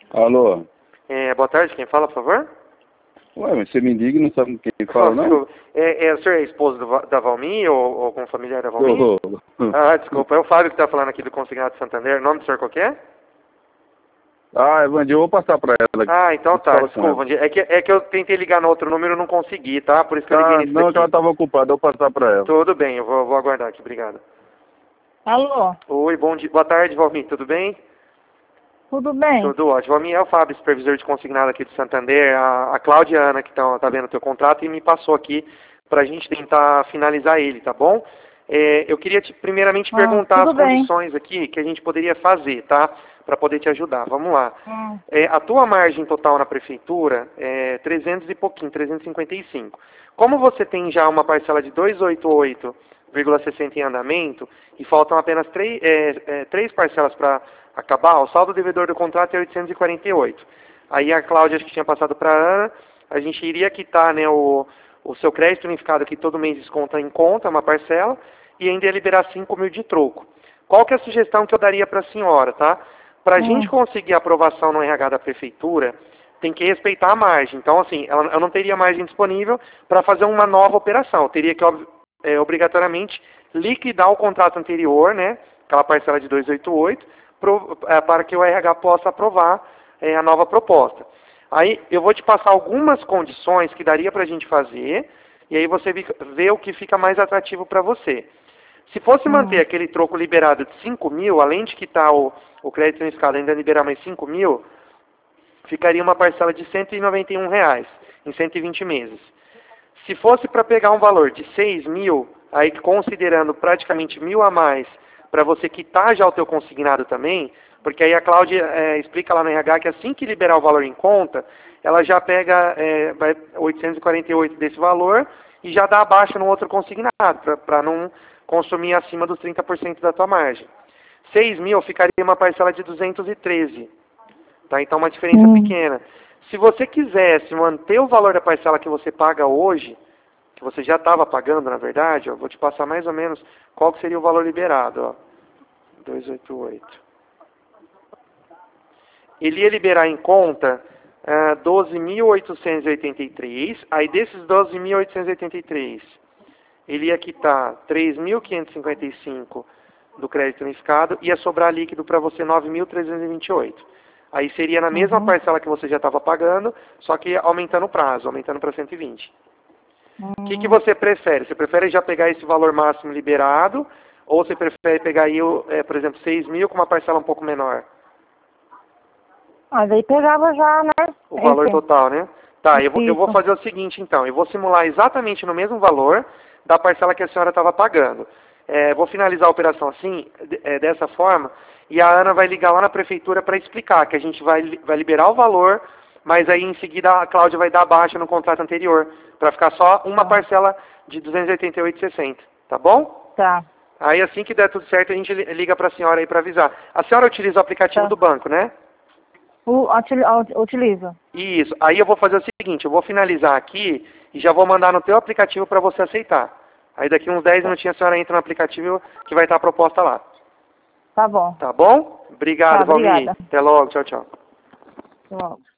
Alô? Boa tarde, quem fala, por favor? Ué, mas você me liga e não sabe com quem fala, não? Desculpa. O senhor é esposo da Valmir ou algum familiar da Valmir? Ô, Ah, desculpa, é o Fábio que está falando aqui do Consignado Santander. O nome do senhor qual que é? Ah, Evandir, eu vou passar pra ela. Ah, então tá, Fala com desculpa. ela. É que eu tentei ligar no outro número e não consegui, tá? Por isso que eu liguei Ah, nesse não, que ela daqui. tava ocupada, eu vou passar pra ela. Tudo bem, eu vou aguardar aqui, obrigado. Alô, Oi, bom dia, boa tarde, Valmir, tudo bem? tudo bem? Tudo ótimo. Valmir, é o Fábio, supervisor de consignado aqui do Santander. A Cláudia e a Ana que tá vendo o teu contrato e me passou aqui pra gente tentar finalizar ele, tá bom? Eu queria primeiramente perguntar Tudo as bem. condições aqui que a gente poderia fazer, tá? Para poder te ajudar. Vamos lá. Hum. A tua margem total na prefeitura é 300 e pouquinho, 355. Como você tem já uma parcela de 288,60 em andamento e faltam apenas três parcelas para acabar, o saldo devedor do contrato é 848. Aí a Cláudia, acho que tinha passado para a Ana, a gente iria quitar, né, o seu crédito unificado que todo mês desconta em conta, uma parcela, e ainda ia liberar 5 mil de troco. Qual que é a sugestão que eu daria para a senhora, tá? Para a gente conseguir a aprovação no RH da prefeitura, tem que respeitar a margem. Então, assim, eu não teria margem disponível para fazer uma nova operação. Eu teria que, obrigatoriamente, liquidar o contrato anterior, né, aquela parcela de 288, para que o RH possa aprovar a nova proposta. Aí eu vou te passar algumas condições que daria para a gente fazer, e aí você vê o que fica mais atrativo para você. Se fosse manter aquele troco liberado de 5 mil, além de quitar o crédito unificado, ainda liberar mais 5 mil, ficaria uma parcela de R$ 191 reais, em 120 meses. Se fosse para pegar um valor de 6 mil, aí considerando praticamente mil a mais, para você quitar já o teu consignado também, porque aí a Cláudia explica lá no RH que assim que liberar o valor em conta, ela já pega 848 desse valor e já dá a baixa no outro consignado, para não consumir acima dos 30% da tua margem. 6 mil ficaria uma parcela de 213, tá? Então uma diferença pequena. Se você quisesse manter o valor da parcela que você paga hoje, que você já estava pagando, na verdade, ó, vou te passar mais ou menos qual que seria o valor liberado, ó. 288. Ele ia liberar em conta 12.883, aí desses 12.883, ele ia quitar 3.555 do crédito unificado e ia sobrar líquido para você 9.328. Aí seria na mesma parcela que você já estava pagando, só que aumentando o prazo, aumentando para 120. O que você prefere? Você prefere já pegar esse valor máximo liberado, ou você prefere pegar aí, por exemplo, 6 mil com uma parcela um pouco menor? Mas aí pegava já, né? O valor total, né? Tá, eu vou fazer o seguinte, então. Eu vou simular exatamente no mesmo valor da parcela que a senhora estava pagando. Vou finalizar a operação assim, dessa forma, e a Ana vai ligar lá na prefeitura para explicar que a gente vai liberar o valor, mas aí em seguida a Cláudia vai dar baixa no contrato anterior, para ficar só uma parcela de 288,60, tá bom? Tá. Aí assim que der tudo certo, a gente liga para a senhora aí para avisar. A senhora utiliza o aplicativo do banco, né? Utilizo. Isso. Aí eu vou fazer o seguinte, eu vou finalizar aqui e já vou mandar no teu aplicativo para você aceitar. Aí daqui uns 10 minutinhos a senhora entra no aplicativo que vai estar a proposta lá. Tá bom. Tá bom? Obrigado, Tá, Valmir. obrigada. Até logo. Tchau, tchau. Até logo.